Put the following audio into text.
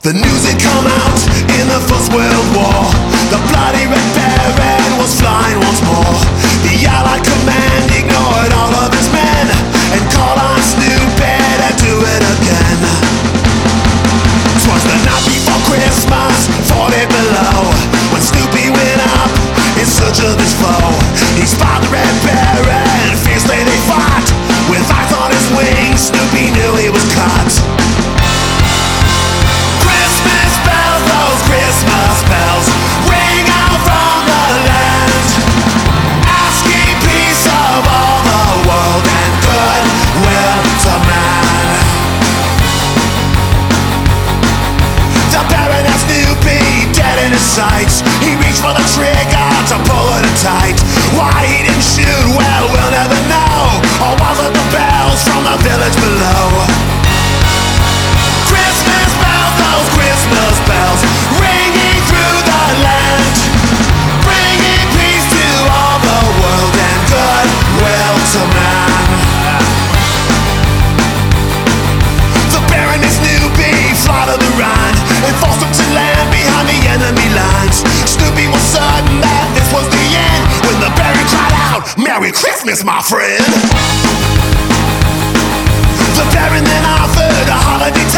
The news had come out in the First World War. The bloody Red Baron was flying once more. The Allied command ignored all of its men and called on Snoopy to do it again. 'Twas the night before Christmas, 40 below, when Snoopy went up in search of his foe. He spotted the Red Baron, fiercely they fought. With eyes on his wings, Snoopy knew he was caught. Christmas bells ring out from the land, asking peace of all the world and goodwill to man. The Baron had Snoopy dead in his sights. He reached for the trigger to pull it tight. Why he didn't shoot, well, we'll never know. Or was it the bells from the village below? Christmas bells, those Christmas bells, ringing through the land, bringing peace to all the world and goodwill to man. The Baron and Snoopy fly to the Rhine and forced them to land behind the enemy lines. Snoopy was certain that this was the end when the Baron cried out, "Merry Christmas, my friend!" The Baron then offered a holiday